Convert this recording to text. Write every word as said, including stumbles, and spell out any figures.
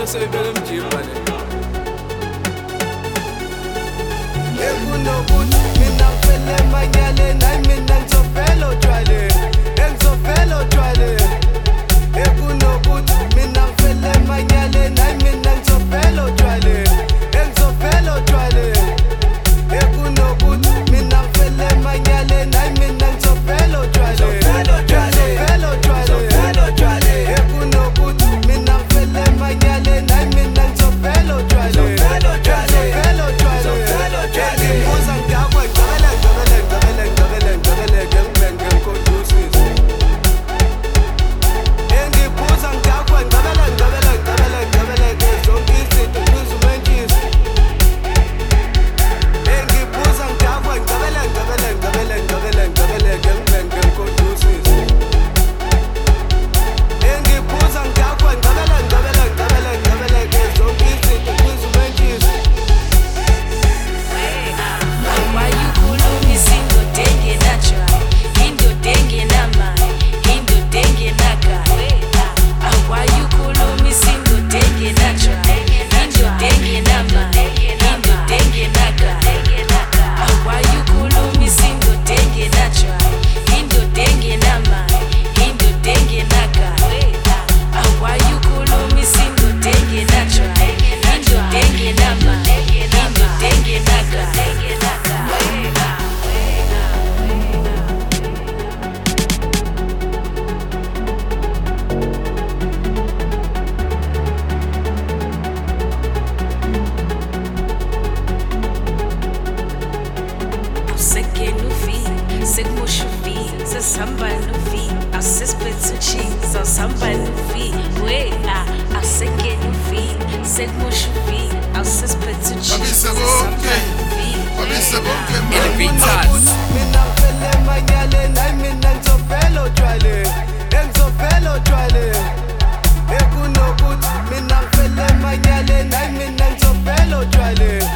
soyibeka emjimba le. Ekunokuthi mina ngifele emanyaleni, hayi mina ngizofela otshwaleni, engizofela otshwaleni. Ekunokuthi mina ngifele emanyaleni, hayi mina ngizofela otshwaleni, engizofela otshwaleni. Ekunokuthi mina ngifele emanyaleni, hayi mina ngizofela otshwaleni, ngizofela otshwaleni. Ekunokuthi mina ngifele emanyaleni, hayi mina ngizofela otshwaleni, ngizofela otshwaleni. Ngibuza ngidakwa ngicabele ngicabele ngicabele ngicabele ngicabele ngempela ngimkhodusize. Engibuza ngidakwa ngicabele ngicabele ngicabele ngicabele zonke izinto ngizumentshisi. Engibuza ngidakwa ngicabele ngicabele ngicabele ngicabele ngicabele ngempela ngimkhodusize. Engibuza ngidakwa ngicabele ngicabele ngicabele ngicabele zonke izinto ngizumentshisi. Why you khuluma isinto denge natural, into denge namai, into denge nagai. Why you khuluma isinto denge natural, into denge namai, into denge nagai. Why you khuluma isinto denge natural, into denge namai, into denge nagai. Why you khuluma isinto denge natural, into denge namai, into denge nagai. Samba no fi, ao ses petuchi, só samba no fi, ué, ah, ao seque no fi, seg mochuvi, ao ses petuchi, só samba no fi, Ekunokuthi mina ngifele emanyaleni, hayi mina ngizofela otshwaleni, engizofela otshwaleni. Ekunokuthi mina ngifele emanyaleni, hayi mina ngizofela otshwaleni,